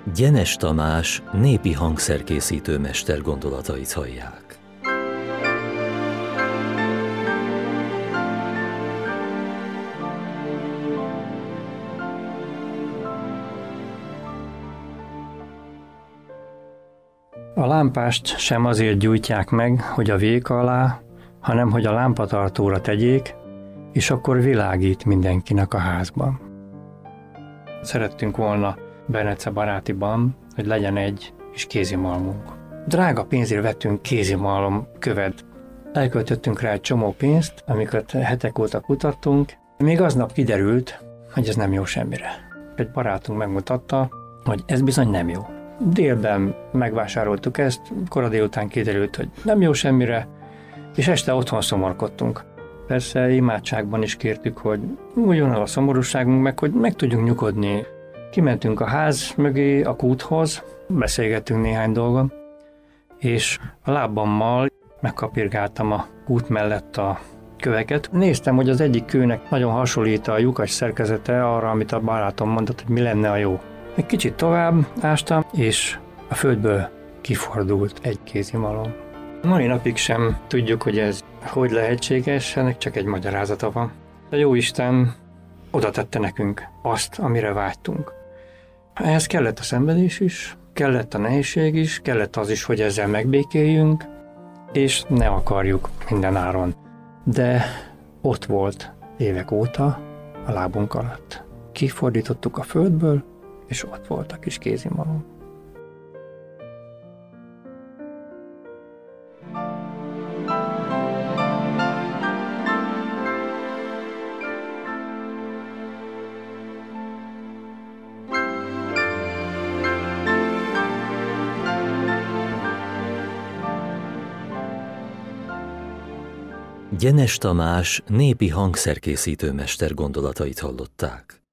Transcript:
Gyenes Tamás népi hangszerkészítő mester gondolatait hallják. A lámpást sem azért gyújtják meg, hogy a véka alá, hanem hogy a lámpatartóra tegyék, és akkor világít mindenkinek a házban. Szerettünk volna Berece barátiban, hogy legyen egy kis kézimalmunk. Drága pénzért vettünk kézimalom követ. Elköltöttünk rá egy csomó pénzt, amiket hetek óta kutattunk. Még aznap kiderült, hogy ez nem jó semmire. Egy barátunk megmutatta, hogy ez bizony nem jó. Délben megvásároltuk ezt, kora délután kiderült, hogy nem jó semmire, és este otthon szomorkodtunk. Persze imádságban is kértük, hogy múljon el a szomorúságunk, meg hogy meg tudjunk nyugodni. Kimentünk a ház mögé, a kúthoz, beszélgettünk néhány dolgon, és a lábammal megkapirgáltam a kút mellett a köveket. Néztem, hogy az egyik kőnek nagyon hasonlít a lyukas szerkezete arra, amit a barátom mondott, hogy mi lenne a jó. Egy kicsit tovább ástam, és a földből kifordult egy kézimalom. Mai napig sem tudjuk, hogy ez hogy lehetséges, ennek csak egy magyarázata van. A Jóisten oda tette nekünk azt, amire vágytunk. Ehhez kellett a szenvedés is, kellett a nehézség is, kellett az is, hogy ezzel megbékéljünk, és ne akarjuk minden áron. De ott volt évek óta a lábunk alatt. Kifordítottuk a földből, és ott volt a kis kézimalom. Gyenes Tamás népi hangszerkészítő mester gondolatait hallották.